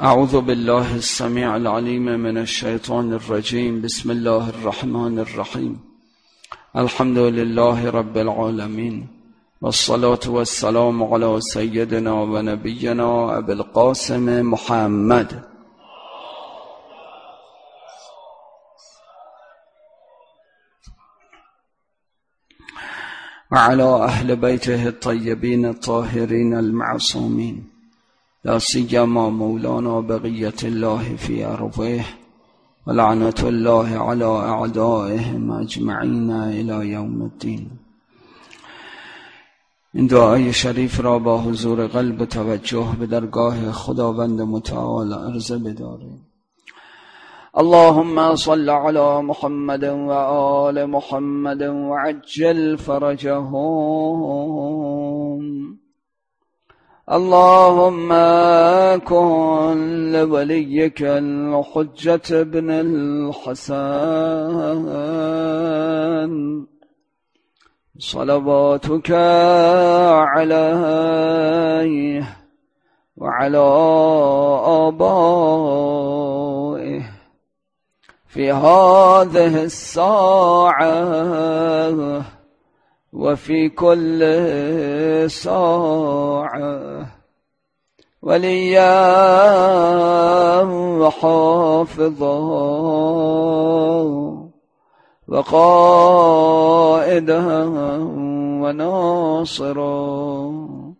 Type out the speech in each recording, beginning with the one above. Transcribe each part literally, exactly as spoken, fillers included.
أعوذ بالله السميع العليم من الشيطان الرجيم. بسم الله الرحمن الرحيم. الحمد لله رب العالمين، والصلاة والسلام على سيدنا ونبينا أبي القاسم محمد وعلى أهل بيته الطيبين الطاهرين المعصومين، لا سيما مولانا بقية الله في أرضه، ولعنة الله على أعدائهم أجمعين إلى يوم الدين. این دعای شریف را با حضور قلب توجه به درگاه خداوند متعال عرضه بداریم. اللهم صل على محمد و آل محمد وعجل فرجهم. اللهم كن لوليك الحجة بن الحسن صلواتك عليه وعلى آبائه في هذه الساعة وفي كل ساعة، وليا وحافظا وقائدا وناصرا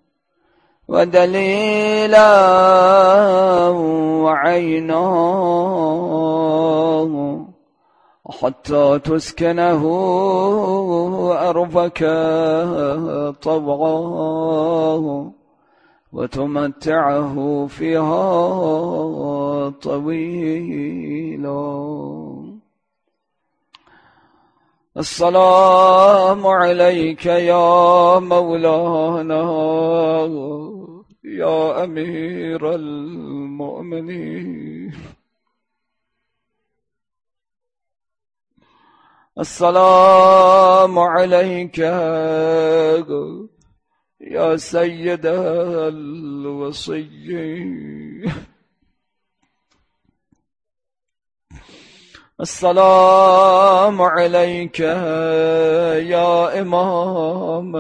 ودليلا وعينا، حتى تسكنه أرضك طوعا وتمتعه فيها طويلا. السلام عليك يا مولانا يا أمير المؤمنين. السلام عليك يا سيد الوصيين. السلام عليك يا إمام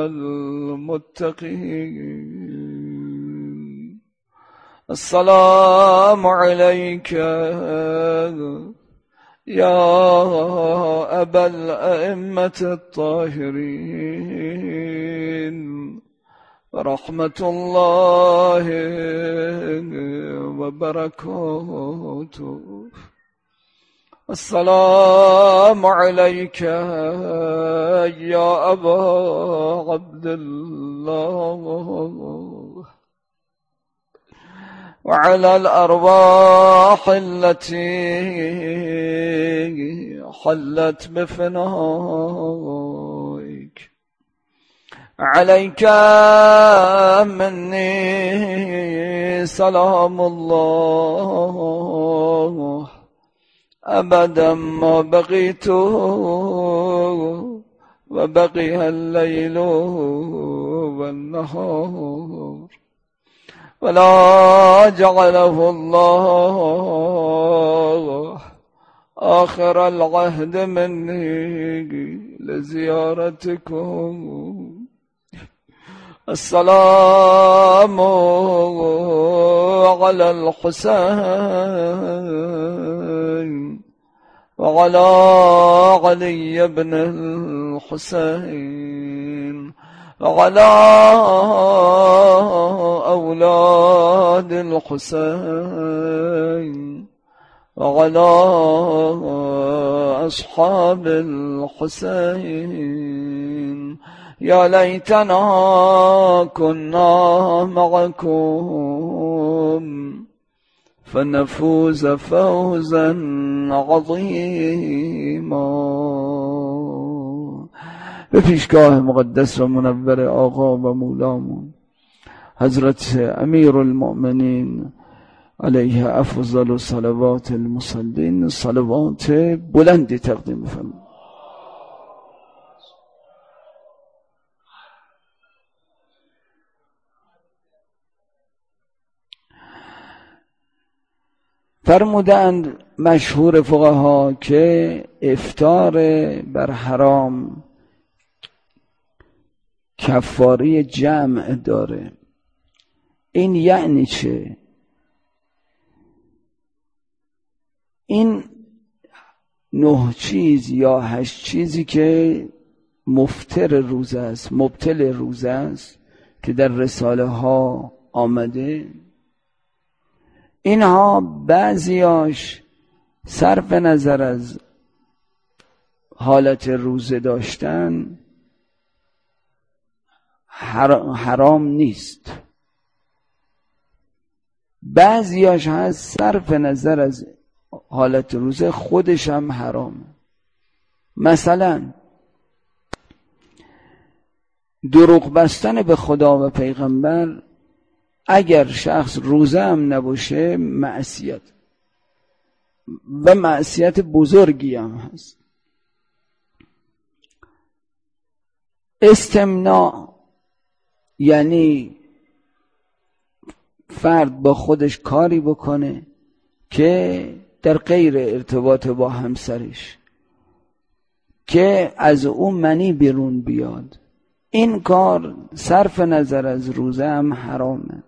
المتقين. السلام عليك يا أبا الأئمة الطاهرين، ورحمة الله وبركاته. السلام عليك يا أبا عبد الله، وعلى الأرواح التي حلت بفنائك. عليك مني سلام الله أبدا ما بقيت وبقي الليل والنهار، ولا جعله الله آخر العهد مني لزيارتكم. السلام على الحسين وعلى علي بن الحسين وعلى أولاد الحسين وعلى أصحاب الحسين. يا ليتنا كنا معكم فنفوز فوزا عظيما. به پیشگاه مقدس و منور آقا و مولامون حضرت امیر المؤمنین علیه افضل صلوات المصلین صلوات بلندی تقدیم فرمایید. فرمودند مشهور فقها که افطار بر حرام کفاره جمع داره. این یعنی چه؟ این نه چیز یا هشت چیزی که مفطر روزه است، مبطل روزه است که در رساله ها آمده، اینها بعضیاش صرف نظر از حالت روزه داشتن حرام نیست، بعضیاش هست صرف نظر از حالت روزه خودش هم حرامه. مثلا دروغ بستن به خدا و پیغمبر اگر شخص روزه هم نباشه معصیت و معصیت بزرگی هم هست. استمناء یعنی فرد با خودش کاری بکنه که در غیر ارتباط با همسرش که از اون منی بیرون بیاد، این کار صرف نظر از روزه هم حرامه.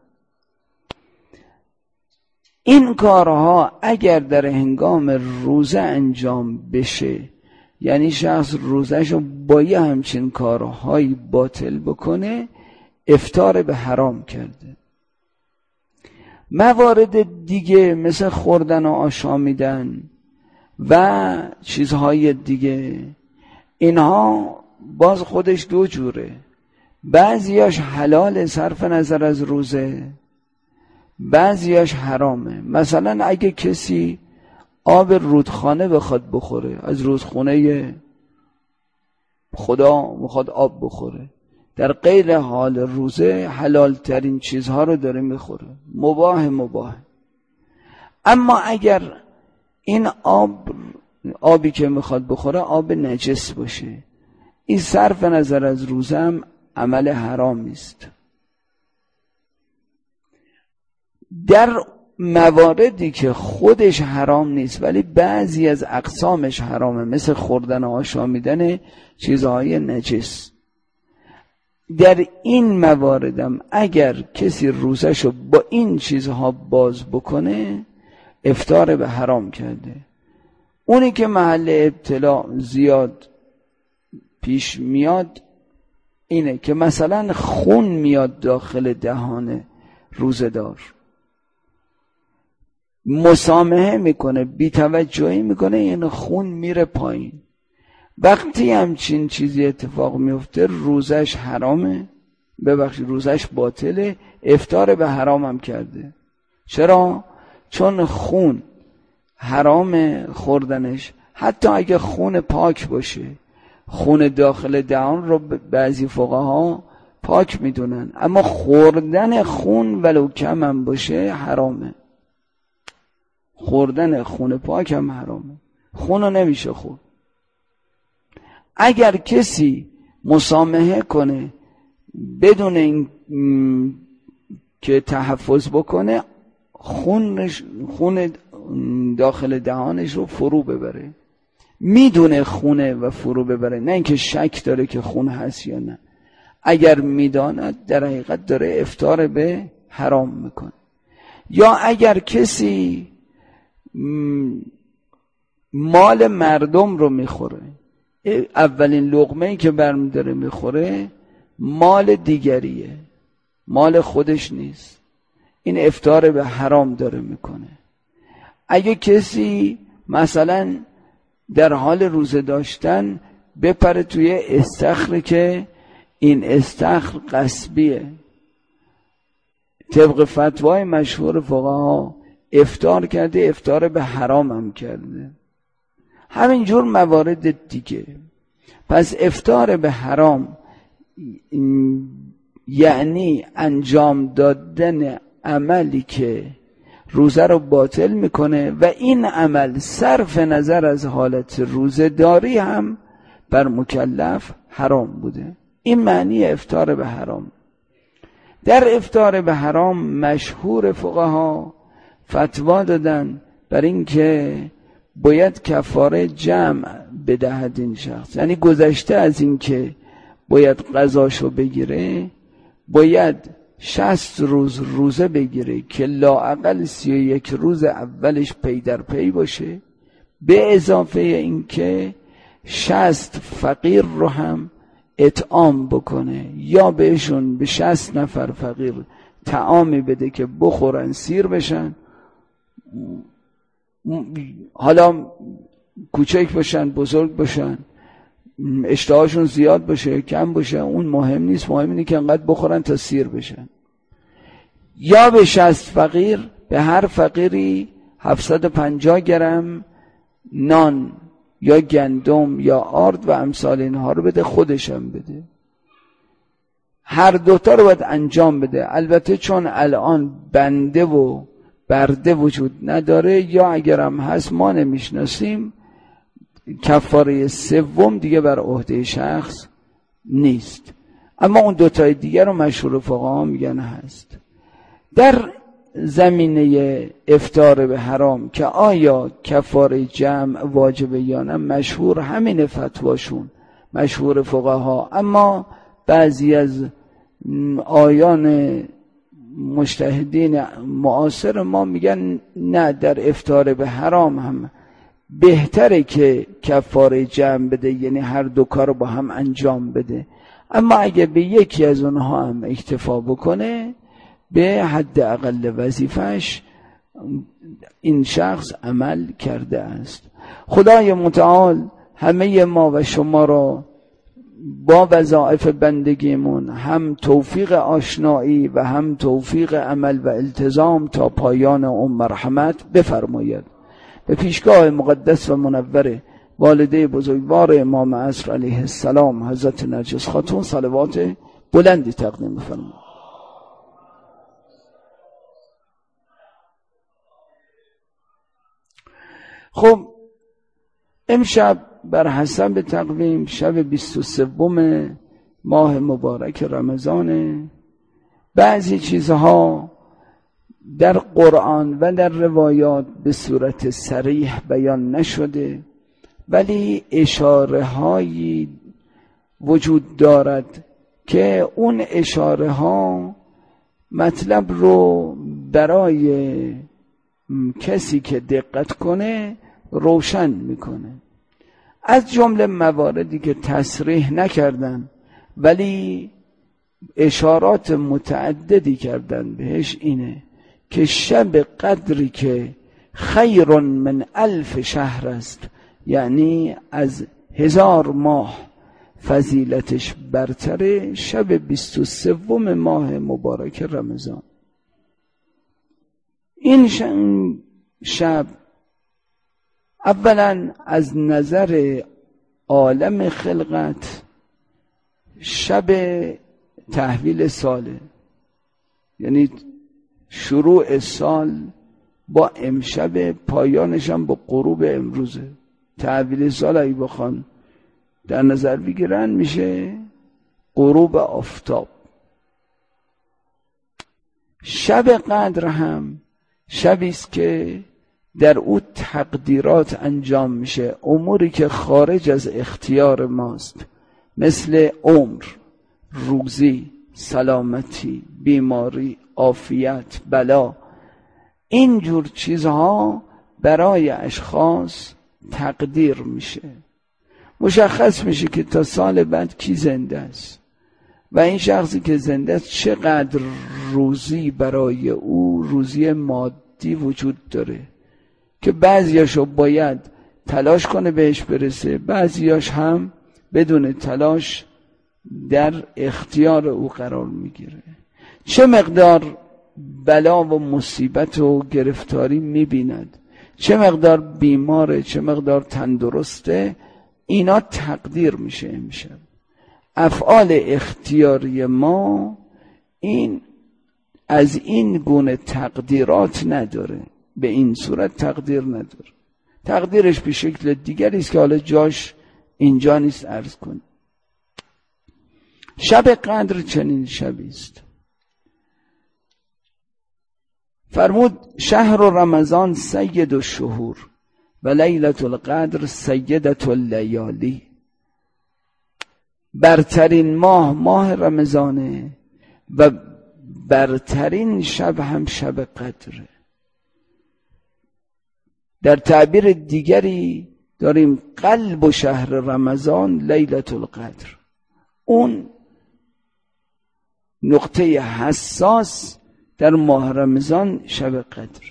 این کارها اگر در هنگام روزه انجام بشه، یعنی شخص روزهشو با یه همچین کارهایی باطل بکنه، افطار به حرام کرده. موارد دیگه مثل خوردن و آشامیدن و چیزهای دیگه، اینها باز خودش دو جوره، بعضیاش حلال صرف نظر از روزه، بعضیاش حرامه. مثلا اگه کسی آب رودخانه بخواد بخوره، از رودخانه خدا میخواد آب بخوره، در غیر حال روزه حلال ترین چیزها رو داره میخوره، مباح مباح. اما اگر این آب آبی که میخواد بخوره آب نجس باشه، این صرف نظر از روزه هم عمل حرامی است. در مواردی که خودش حرام نیست ولی بعضی از اقسامش حرامه، مثل خوردن و آشامیدن چیزهای نجس، در این مواردم اگر کسی روزشو با این چیزها باز بکنه افطار به حرام کرده. اونی که محل ابتلا زیاد پیش میاد اینه که مثلا خون میاد داخل دهان روزه‌دار، مسامحه میکنه، بی‌توجهی میکنه، این خون میره پایین. وقتی همچین چیزی اتفاق میفته روزش حرامه، ببخشید روزش باطله، افطار به حرام هم کرده. چرا؟ چون خون حرام خوردنش، حتی اگه خون پاک باشه. خون داخل دهان رو بعضی فقها پاک میدونن، اما خوردن خون ولو کم هم باشه حرامه. خوردن خون پاک هم حرامه، خون رو نمیشه خورد. اگر کسی مسامحه کنه بدون این که تحفظ بکنه، خونش خون داخل دهانش رو فرو ببره، میدونه خونه و فرو ببره، نه اینکه شک داره که خون هست یا نه. اگر میداند در حقیقت داره افطار به حرام میکنه. یا اگر کسی مال مردم رو میخوره، اولین لقمه‌ای که برمی داره میخوره مال دیگریه، مال خودش نیست، این افطار به حرام داره میکنه. اگه کسی مثلا در حال روزه داشتن بپره توی استخر که این استخر غصبیه، طبق فتوای مشهور فقها افطار کرده، افطار به حرام هم کرده. همینجور موارد دیگه. پس افطار به حرام یعنی انجام دادن عملی که روزه رو باطل میکنه و این عمل صرف نظر از حالت روزه داری هم بر مکلف حرام بوده. این معنی افطار به حرام. در افطار به حرام مشهور فقها فتوا دادن بر این که باید کفاره جمع بدهد این شخص، یعنی گذشته از این که باید قضاشو بگیره باید شصت روز روزه بگیره که لااقل سی و یک روز اولش پی در پی باشه، به اضافه این که شصت فقیر رو هم اطعام بکنه، یا بهشون به شصت نفر فقیر طعامی بده که بخورن سیر بشن، حالا کوچک باشن بزرگ باشن، اشتهاشون زیاد باشه کم باشه اون مهم نیست، مهم اینه که انقدر بخورن تا سیر بشن. یا به شصت فقیر به هر فقیری هفتصد و پنجاه گرم نان یا گندم یا آرد و امثال اینها رو بده، خودشم بده. هر دوتا رو باید انجام بده. البته چون الان بنده و برده وجود نداره یا اگرم هست ما نمیشناسیم، کفاره سوم دیگه بر عهده شخص نیست، اما اون دوتای دیگر رو مشهور فقها میگن هست. در زمینه افطار به حرام که آیا کفاره جمع واجبه یا نه، مشهور همین فتواشون مشهور فقها، اما بعضی از آیان مجتهدین معاصر ما میگن نه، در افطار به حرام هم بهتره که کفاره جمع بده، یعنی هر دو کار با هم انجام بده، اما اگه به یکی از اونها هم اکتفا بکنه به حد اقل وظیفش این شخص عمل کرده است. خدای متعال همه ما و شما را با وظایف بندگیمون هم توفیق آشنایی و هم توفیق عمل و التزام تا پایان عمر مرحمت بفرماید. به پیشگاه مقدس و منور والده بزرگوار امام عصر علیه السلام حضرت نرجس خاتون صلوات بلندی تقدیم بفرمایید. خب امشب بر حسب تقویم شب بیست و سوم ماه مبارک رمضانه. بعضی چیزها در قرآن و در روایات به صورت صریح بیان نشده، ولی اشاره هایی وجود دارد که اون اشاره ها مطلب رو برای کسی که دقت کنه روشن میکنه. از جمله مواردی که تصریح نکردن ولی اشارات متعددی کردن بهش اینه که شب قدری که خیر من الف شهر است، یعنی از هزار ماه فضیلتش برتره، شب بیست و سوم ماه مبارک رمضان. این شب اولا از نظر عالم خلقت شب تحویل ساله، یعنی شروع سال با امشب، پایانش هم با غروب امروزه. تحویل سال اگه بخوان در نظر بگیرن میشه غروب آفتاب. شب قدر هم شبی است که در او تقدیرات انجام میشه، اموری که خارج از اختیار ماست، مثل عمر، روزی، سلامتی، بیماری، عافیت، بلا. اینجور چیزها برای اشخاص تقدیر میشه، مشخص میشه که تا سال بعد کی زنده است و این شخصی که زنده است چقدر روزی برای او، روزی مادی وجود داره که بعضیاشو باید تلاش کنه بهش برسه، بعضیاش هم بدون تلاش در اختیار او قرار میگیره. چه مقدار بلا و مصیبت و گرفتاری میبیند، چه مقدار بیماره، چه مقدار تندرسته، اینا تقدیر میشه امشب. افعال اختیاری ما این از این گونه تقدیرات نداره، به این صورت تقدیر نداره. تقدیرش به شکل دیگری است که حالا جاش اینجا نیست عرض کنم. شب قدر چنین شبی است. فرمود شهر رمضان سید الشهور و لیلة القدر سیدة اللیالی. برترین ماه ماه رمضانه و برترین شب هم شب قدره. در تعبیر دیگری داریم قلب و شهر رمضان لیلة القدر، اون نقطه حساس در ماه رمضان شب قدر.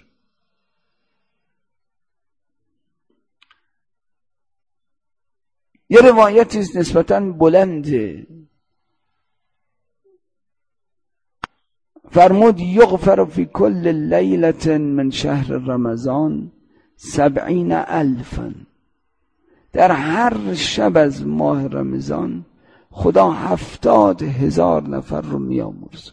یه روایتی نسبتاً بلنده، فرمود یغفر فی کل لیلة من شهر رمضان سبعین الفا، در هر شب از ماه رمضان خدا هفتاد هزار نفر رو میامرزه.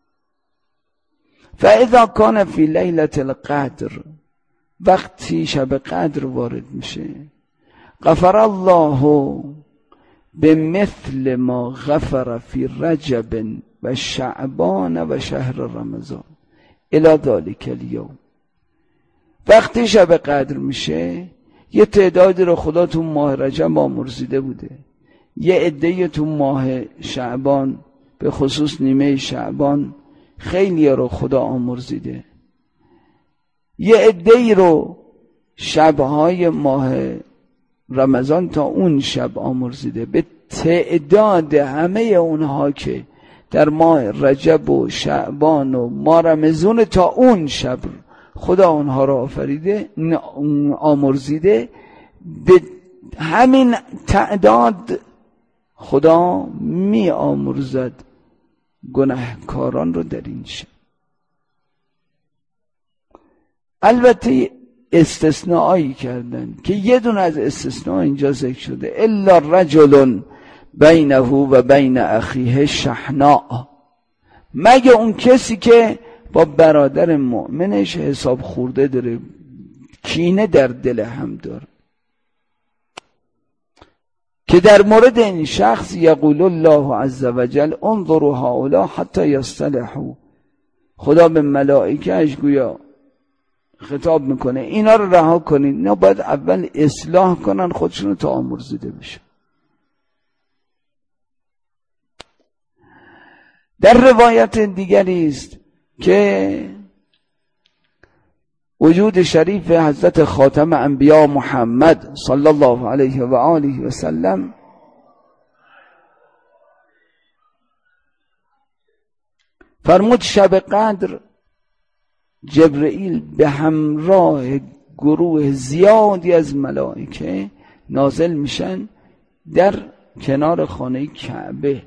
فاذا کان فی لیلة القدر، وقتی شب قدر وارد میشه، غفر الله بمثل ما غفر فی رجب و شعبان و شهر رمضان الی ذلک الیوم. وقتی شب قدر میشه یه تعدادی رو خدا تو ماه رجب آمرزیده بوده، یه عده‌ای تو ماه شعبان، به خصوص نیمه شعبان خیلی رو خدا آمرزیده، یه عده‌ای رو شبهای ماه رمضان تا اون شب آمرزیده. به تعداد همه اونها که در ماه رجب و شعبان و ماه رمضان تا اون شب خدا اونها را آفریده آمرزیده، به همین تعداد خدا می آمرزد گناهکاران رو در این شب. البته استثناءایی کردن که یه دونه از استثناء اینجا ذکر شده، الا رجل بینه و بین اخیه شحناء، مگه اون کسی که با برادر مؤمنش حساب خورده داره، کینه در دل هم داره، که در مورد این شخص یقول الله عز وجل انظروا هؤلاء حتی یصطلحوا، خدا به ملائکه‌اش گویا خطاب میکنه اینا رو رها کنید، اینا باید اول اصلاح کنن خودشونو تا آمرزیده بشه. در روایت دیگری است که وجود شریف حضرت خاتم انبیا محمد صلی الله علیه و آله و سلم فرمود شب قدر جبرئیل به همراه گروه زیادی از ملائکه نازل میشن در کنار خانه کعبه.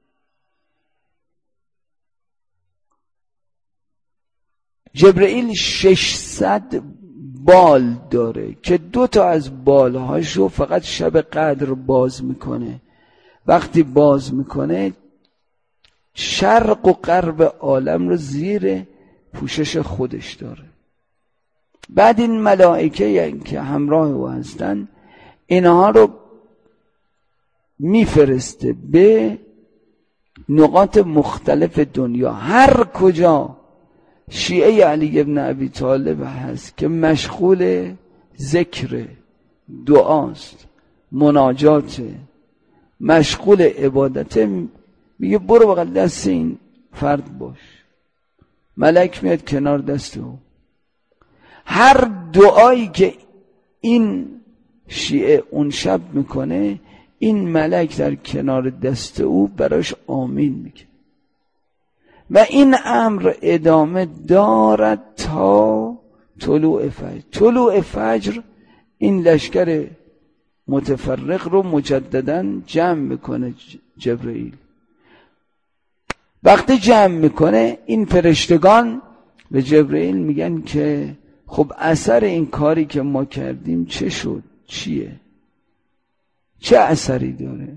جبرئیل ششصد بال داره که دو تا از بالهاشو فقط شب قدر باز میکنه. وقتی باز میکنه شرق و غرب عالم رو زیر پوشش خودش داره. بعد این ملائکه که همراه او هستن اینها رو میفرسته به نقاط مختلف دنیا. هر کجا شیعه علی ابن ابی طالب هست که مشغول ذکر، دعاست، مناجات، مشغول عبادت، میگه برو بغل دست این فرد باش، ملک میاد کنار دست او. هر دعایی که این شیعه اون شب میکنه این ملک در کنار دست او براش آمین میگه و این امر ادامه دارد تا طلوع فجر. طلوع فجر این لشکر متفرق رو مجدداً جمع میکنه جبرئیل. وقتی جمع میکنه این فرشتگان به جبرئیل میگن که خب اثر این کاری که ما کردیم چه شد؟ چیه؟ چه اثری داره؟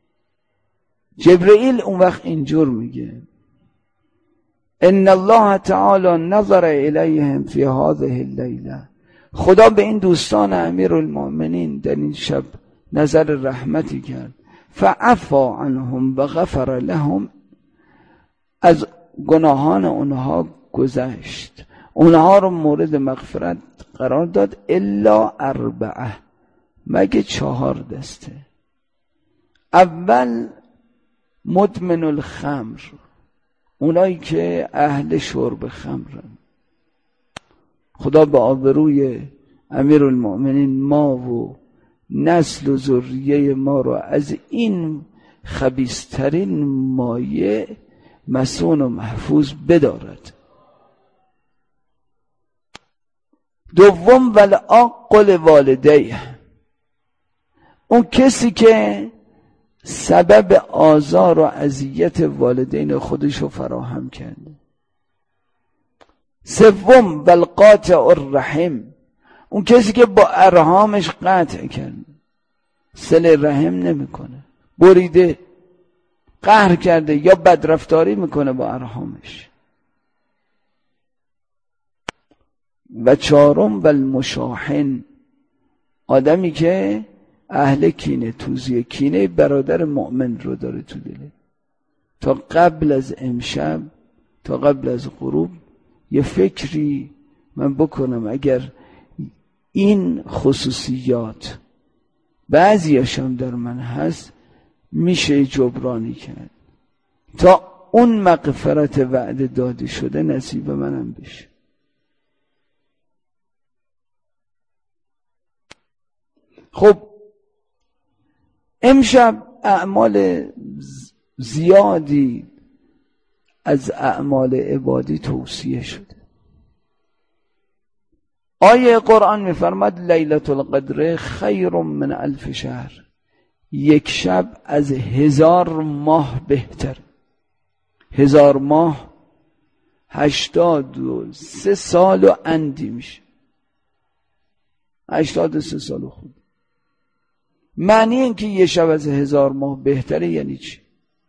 جبرئیل اون وقت اینجور میگه ان الله تعالی نظر الیهم فی هذه اللیله، خدا به این دوستان امیرالمؤمنین در این شب نظر رحمتی کرد. فعفا عنهم و غفر لهم، از گناهان اونها گذشت، اونها رو مورد مغفرت قرار داد الا اربعه، مگه چهار دسته. اول مدمن الخمر، اونایی که اهل شرب خمرن. خدا به آبروی امیرالمؤمنین ما و نسل و ذریه ما رو از این خبیث‌ترین مایه مسون و محفوظ بدارد. دوم والعاق لوالدیه، اون کسی که سبب آزار و اذیت والدین خودش رو فراهم کرده. سوم والقاطع الرحم، اون کسی که با ارحامش قطع کرده، صله رحم نمیکنه، بریده، قهر کرده یا بدرفتاری میکنه با ارحامش. و چهارم والمشاحن، آدمی که اهل کینه توزیه، کینه برادر مؤمن رو داره تو دله. تا قبل از امشب، تا قبل از غروب یه فکری من بکنم اگر این خصوصیات بعضیاشم در من هست میشه جبرانی کرد تا اون مغفرت وعده داده شده نصیب منم بشه. خب امشب اعمال زیادی از اعمال عبادی توصیه شده. آیه قرآن میفرماد لیلة القدر خیر من الف شهر، یک شب از هزار ماه بهتر. هزار ماه هشتاد و سه سال و اندی میشه. هشتاد و سه سال خود. معنی این که یه شب از هزار ماه بهتره یعنی چی؟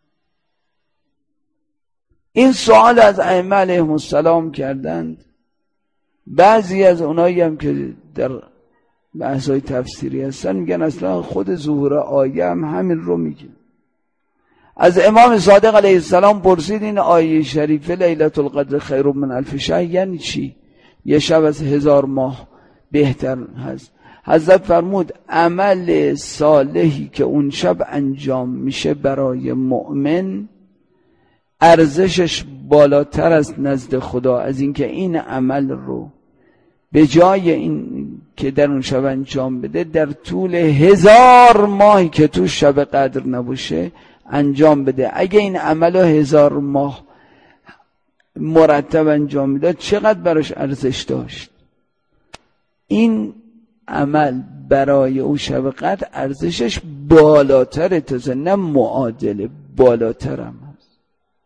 این سوال از ائمه علیهم السلام کردند. بعضی از اونایی هم که در بحث‌های تفسیری هستن میگن اصلا خود ظهور آیه هم همین رو میگه. از امام صادق علیه السلام پرسید این آیه شریفه لیلة القدر خیر من الف شهر یعنی چی؟ یه شب از هزار ماه بهتر هست. حضرت فرمود عمل صالحی که اون شب انجام میشه برای مؤمن ارزشش بالاتر است نزد خدا از اینکه این عمل رو به جای این که در اون شب انجام بده در طول هزار ماهی که تو شب قدر نباشه انجام بده. اگه این عمل رو هزار ماه مرتب انجام میداد چقدر براش ارزش داشت. این عمل برای اون شب قدر ارزشش بالاتره، تازه نه معادله، بالاترم هست.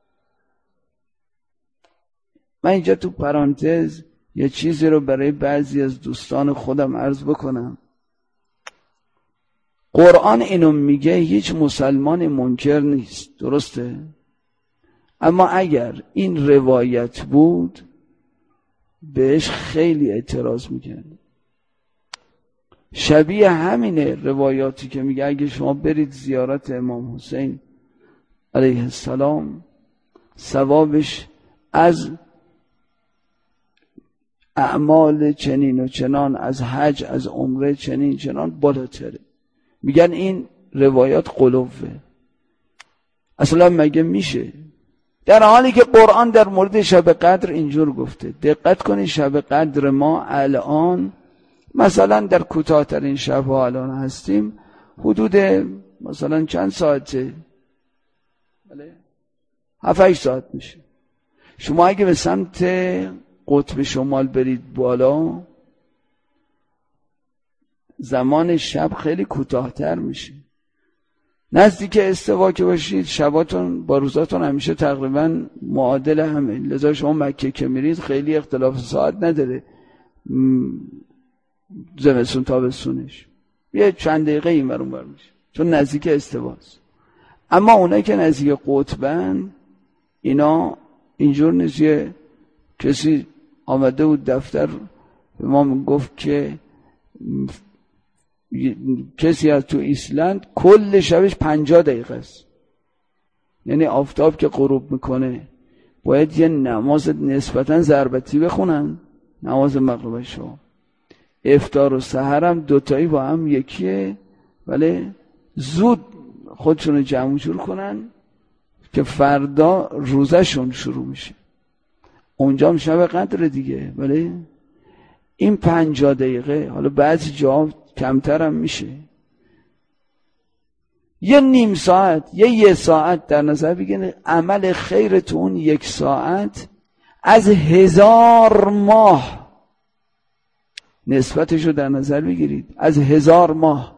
من اینجا تو پرانتز یه چیزی رو برای بعضی از دوستان خودم عرض بکنم. قرآن اینو میگه هیچ مسلمان منکر نیست، درسته؟ اما اگر این روایت بود بهش خیلی اعتراض میکرد. شبیه همینه روایاتی که میگه اگه شما برید زیارت امام حسین علیه السلام ثوابش از اعمال چنین و چنان، از حج، از عمره چنین چنان بالاتره. میگن این روایات قلوبه. اصلا مگه میشه؟ در حالی که قرآن در مورد شب قدر اینجور گفته. دقت کنید شب قدر ما الان مثلا در کوتاه‌ترین شب‌ها الان هستیم حدود مثلا چند ساعته؟ بله هفت هشت ساعت میشه. شما اگه به سمت قطب شمال برید بالا زمان شب خیلی کوتاه‌تر میشه. نزدیک استوا که باشید شباتون با روزاتون همیشه تقریبا معادل همه. لذا شما مکه که میرید خیلی اختلاف ساعت نداره زمستون تابستونش، یه چند دقیقه این ور اون ور میشه چون نزدیک استواست. اما اونایی که نزدیک قطبن اینا اینجور نیست. یه کسی آمده بود دفتر به ما گفت که کسی از تو ایسلند کل شبش پنجاه دقیقه است. یعنی آفتاب که غروب میکنه باید یه نماز نسبتا ضربتی بخونن نماز مغرب و شام. افطار و سحر هم دوتایی با هم یکیه، ولی زود خودشون جمع جور کنن که فردا روزشون شروع میشه. اونجا هم شب قدر دیگه، ولی این پنجاه دقیقه، حالا بعضی جا کمتر هم میشه، یه نیم ساعت، یه یه ساعت در نظر بگیرید. عمل خیر تو اون یک ساعت از هزار ماه نسبتشو در نظر بگیرید، از هزار ماه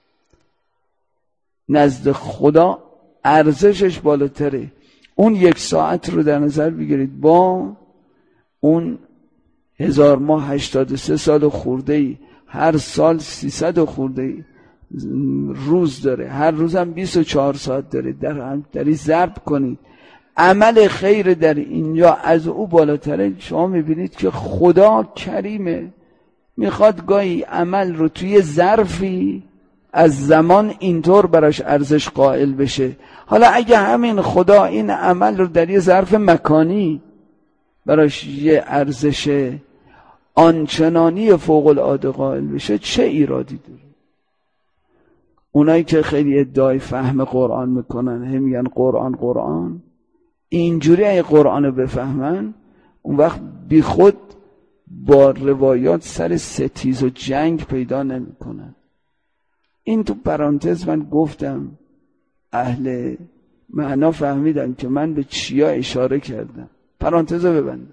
نزد خدا ارزشش بالاتره. اون یک ساعت رو در نظر بگیرید با اون هزار ماه، هشتاد و سه سال خورده ای، هر سال سیصد خورده ای روز داره، هر روزم بیست و چهار ساعت داره، در هم داری ضرب کنید. عمل خیر در اینجا از او بالاتره. شما میبینید که خدا کریمه، میخواد گاهی عمل رو توی ظرفی از زمان اینطور براش ارزش قائل بشه. حالا اگه همین خدا این عمل رو در یه ظرف مکانی براش یه ارزش آنچنانی فوق العاده قائل بشه، چه ایرادی داره؟ اونایی که خیلی ادعای فهم قرآن میکنن، هم میگن قرآن قرآن، اینجوری اگه قرآن رو بفهمن، اون وقت بی خود با روایات سر ستیز و جنگ پیدا نمیکنن. این تو پرانتز من گفتم، اهل معنا فهمیدن که من به چیا اشاره کردم. پرانتز رو ببندم.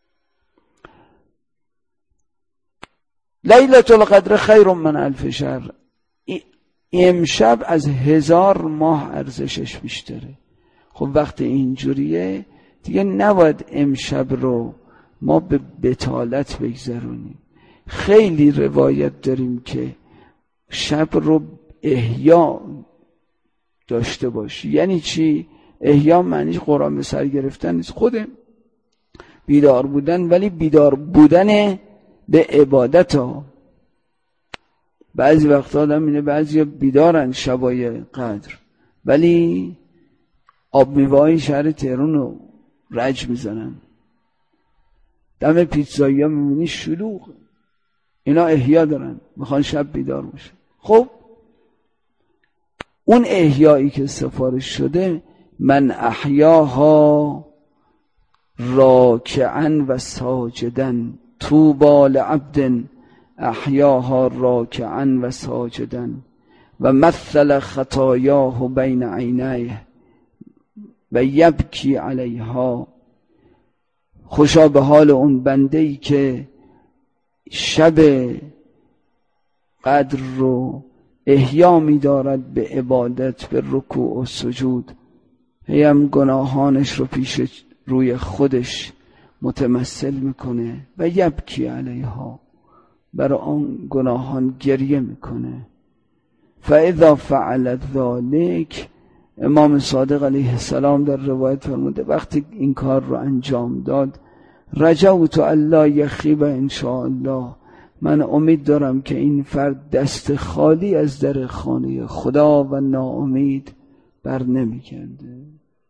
لیلة القدر خیر من الف شهر. امشب از هزار ماه ارزشش بیشتره. خب وقتی اینجوریه دیگه نباید امشب رو ما به بتالت بگذرونیم. خیلی روایت داریم که شب رو احیا داشته باشی. یعنی چی؟ احیا معنیش قرآن به سر گرفتن نیست، خود بیدار بودن، ولی بیدار بودن به عبادت ها. بعضی وقتا آدم اینه، بعضی بیدارن شبای قدر ولی آب میوه‌های شهر تهران رو رج میزنن، دم پیتزایی ها میبینی شلوغ. اینا احیا دارن، میخوان شب بیدار باشن. خب اون احیایی که سفارش شده، من احیاها راکعا و ساجدا طوبی لعبد احیاها راکعا و ساجدا و مثل خطایاه بین عینیه و یبکی علیها. خوشا به حال اون بنده‌ای که شب قدر رو احیا می دارد به عبادت، به رکوع و سجود، هیم گناهانش رو پیش روی خودش متمثل میکنه و یبکی علیها، برای آن گناهان گریه میکنه. فاذا فعل ذلک، امام صادق علیه السلام در روایت فرموده وقتی این کار رو انجام داد، رجوت الا یخیب ان شاء الله، من امید دارم که این فرد دست خالی از در خانه خدا و ناامید بر نمیگرده.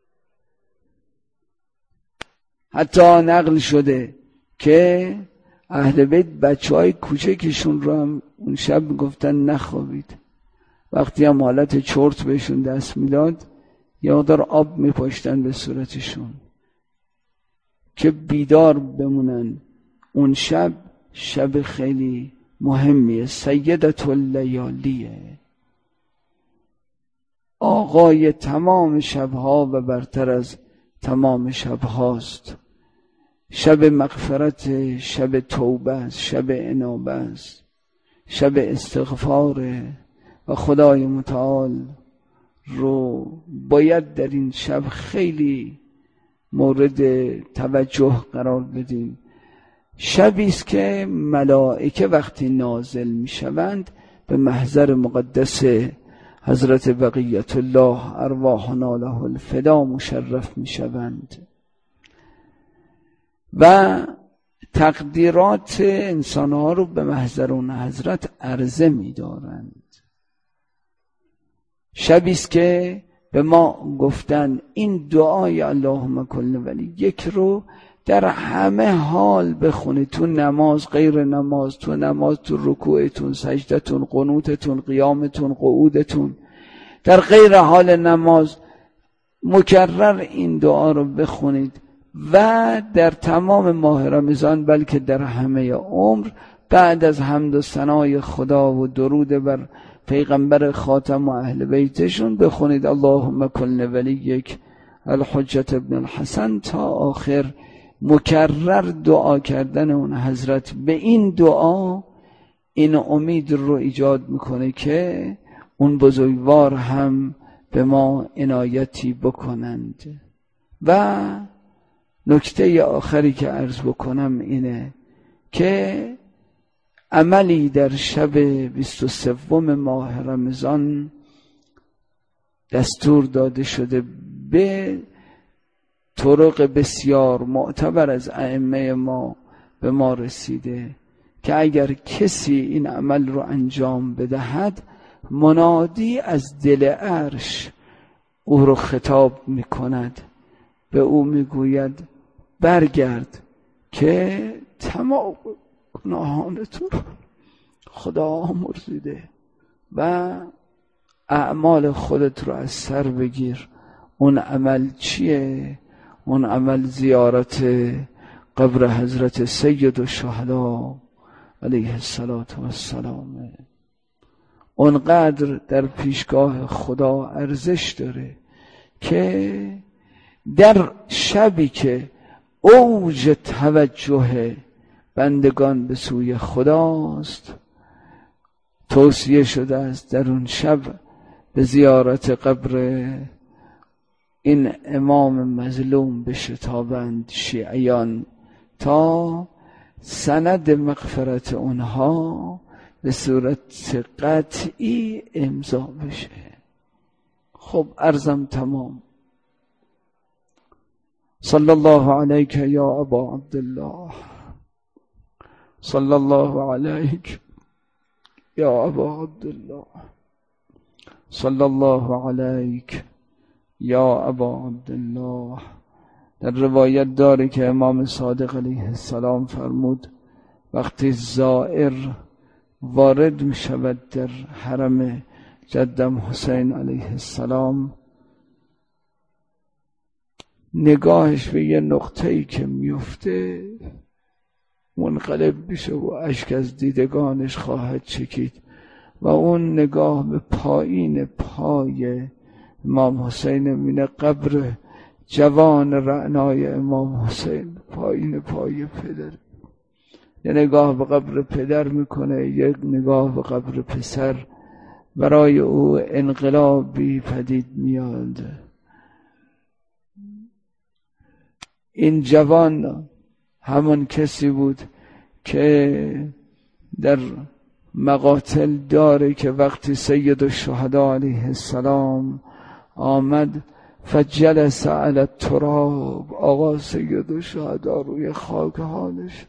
حتی نقل شده که اهل بیت بچه های کوچکشون رو هم اون شب گفتن نخوابید. وقتی هم حالت چرت بهشون دست میداد، یه مقدار آب میپاشتن به صورتشون که بیدار بمونن. اون شب شب خیلی مهمیه، سیدة اللیالیه، آقای تمام شبها و برتر از تمام شبهاست. شب مغفرت، شب توبه است، شب انابه است، شب استغفاره و خدای متعال رو باید در این شب خیلی مورد توجه قرار بدیم. شبی است که ملائکه وقتی نازل می شوند به محضر مقدس حضرت بقیت الله ارواحنا له الفدا مشرف می شوند و تقدیرات انسانها رو به محضر اون حضرت عرضه می دارند. شبی است که به ما گفتن این دعای اللهم کل ولی یک رو در همه حال بخونید، تو نماز، غیر نماز، تو نماز، تو رکوعتون، سجدتون، قنوتتون، قیامتون، قعودتون، در غیر حال نماز مکرر این دعا رو بخونید و در تمام ماه رمضان بلکه در همه عمر بعد از حمد و ثنای خدا و درود بر پیغمبر خاتم و اهل بیتشون بخونید اللهم کن ولیک الحجت ابن الحسن تا آخر. مکرر دعا کردن اون حضرت به این دعا این امید رو ایجاد میکنه که اون بزرگوار هم به ما عنایتی بکنند. و نکته آخری که عرض بکنم اینه که عملی در شب بیست و سوم ماه رمضان دستور داده شده به طرق بسیار معتبر از ائمه ما به ما رسیده که اگر کسی این عمل رو انجام بدهد منادی از دل عرش او رو خطاب میکند، به او میگوید برگرد که تمام گناهانتون خدا آمرزیده و اعمال خودت رو از سر بگیر. اون عمل چیه؟ اون عمل زیارت قبر حضرت سید الشهدا علیه السلام. اونقدر در پیشگاه خدا ارزش داره که در شبی که اوج توجه بندگان به سوی خداست توصیه شده است در اون شب به زیارت قبر این امام مظلوم بشتابند شیعیان تا سند مغفرت اونها به صورت قطعی امضا بشه. خب عرضم تمام. صلی الله علیک یا ابا عبدالله، صلی الله علیک یا ابا عبدالله، صلی الله علیک یا ابا عبدالله. در روایت داره که امام صادق علیه السلام فرمود وقتی زائر وارد می شود در حرم جدم حسین علیه السلام نگاهش به یه نقطه‌ای که میفته منقلب بشه و اشک از دیدگانش خواهد چکید و اون نگاه به پایین پای امام حسین مینه قبر جوان رعنای امام حسین پایین پای پدر، یه نگاه به قبر پدر میکنه، یک نگاه به قبر پسر. برای او انقلابی پدید میاد. این جوان همون کسی بود که در مقاتل داره که وقتی سید الشهدا علیه السلام آمد فجلس علی التراب، آقا سید الشهدا روی خاک حالش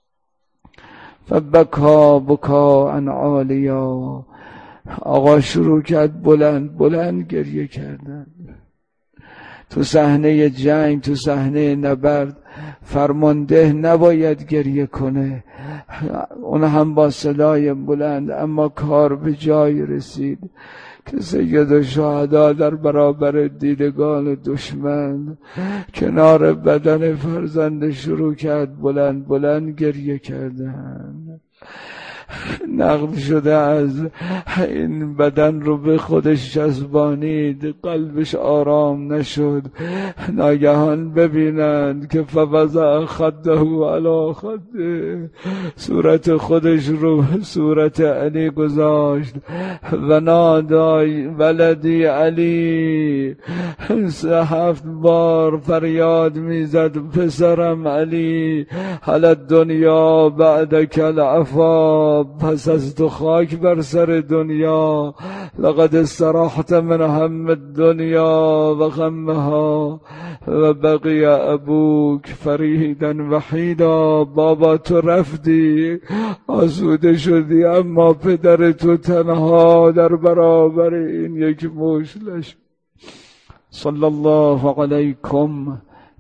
فبکا بکا عن عالیا، آقا شروع کرد بلند بلند گریه کردن. تو صحنه جنگ، تو صحنه نبرد فرمانده نباید گریه کنه، اون هم با صدای بلند، اما کار به جای رسید که سید الشهدا در برابر دیدگان دشمن کنار بدن فرزند شروع کرد بلند بلند گریه کردن. نقل شده از این بدن رو به خودش جذبانید، قلبش آرام نشد. ناگهان ببینند که فوضع خده علی خده، صورت خودش رو صورت علی گذاشت و نادای ولدی علی، سه هفت بار فریاد میزد پسرم علی، هل الدنیا بعدک العفا، پس از تو خاک بر سر دنیا، لقد استراحت من هم الدنیا و غمها و بقی ابوک فریدا وحیدا. بابا تو رفتی آسوده شدی اما پدر تو تنها در برابر این یک مشلش. صلی الله علیکم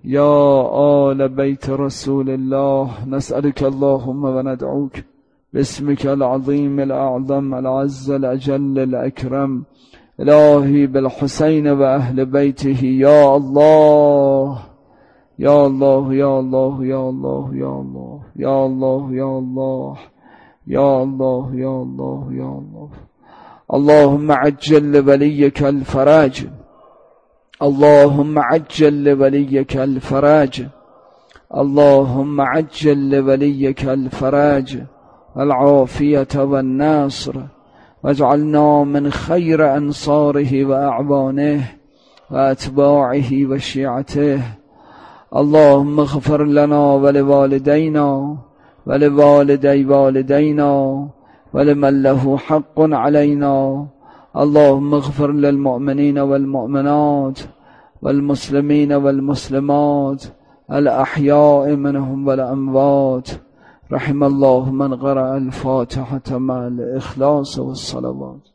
يا آل بيت رسول الله نسألك اللهم وندعوك باسمك العظيم الأعظم العز الأجل الأكرم إلهي بالحسين وأهل بيته يا الله يا الله يا الله يا الله يا الله يا الله يا الله يا الله يا الله يا الله اللهم عجل لوليك الفرج اللهم عجل لوليك الفرج اللهم عجل لوليك الفرج العافية والنصر واجعلنا من خير أنصاره وأعوانه وأتباعه وشيعته اللهم اغفر لنا ولوالدينا ولوالدي والدينا ولمن له حق علينا اللهم اغفر للمؤمنين والمؤمنات والمسلمين والمسلمات الأحياء منهم والأموات رحم الله من قرأ الفاتحة مع الإخلاص والصلوات.